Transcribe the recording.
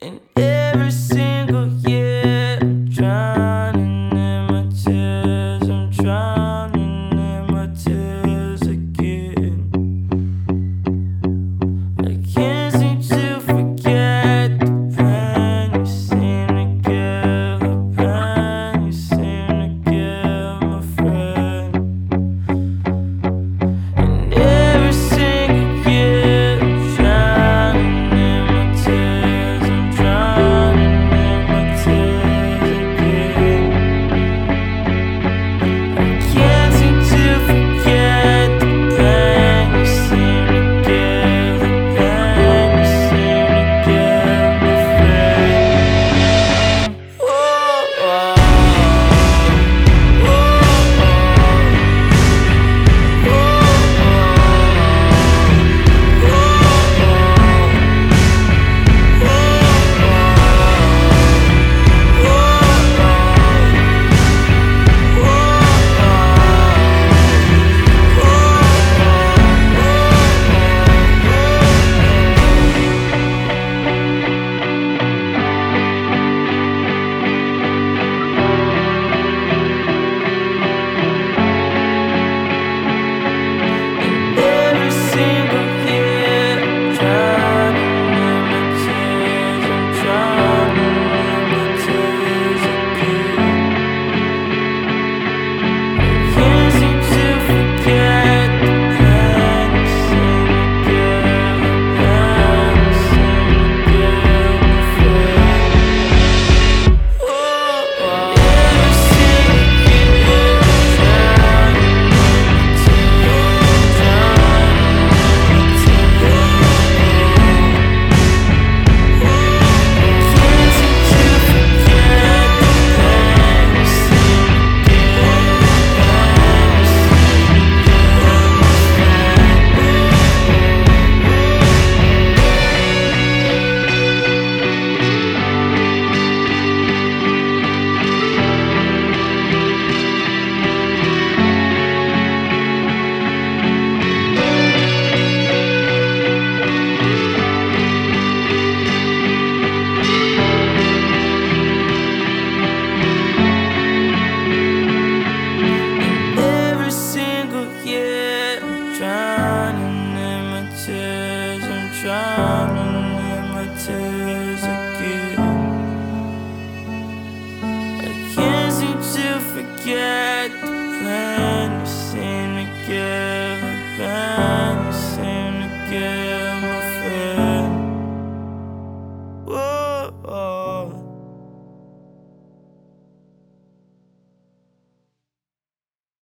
And every single year, I'm drowning in my tears. I'm drowning in my tears again. I can't seem to forget the pain you seem to give, the pain you seem to give, my friend. And every single year, I'm drowning in my tears. I'm drowning in my tears again. I can't seem to forget the pain you seem to give, the pain you seem to give, my friend. Oh, oh, oh, every single year, I'm drowning in my tears. I'm drowning in my tears again. Can't seem to forget the pain you seem to give, the pain you seem to give, my friend. Oh, oh. Every single year, I'm drowning in my tears, drowning in my tears again. Can't seem to forget the pain you seem to give, the pain you seem to give, my Every single year, I'm drowning in my tears. I'm drowning in my tears again. I can't seem to forget the pain you seem to give, the pain you seem to give, my friend. Whoa, oh.